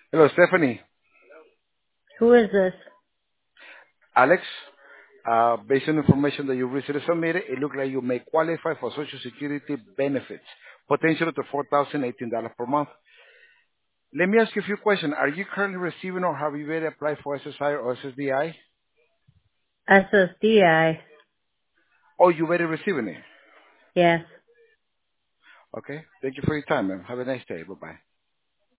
Hello, Stephanie. Who is this? Alex, based on information that you recently submitted, it looks like you may qualify for Social Security benefits, potentially to $4,018 per month. Let me ask you a few questions. Are you currently receiving or have you already applied for SSI or SSDI? SSDI. Oh, you already receiving it. Yes. Okay. Thank you for your time, ma'am. Have a nice day. Bye-bye.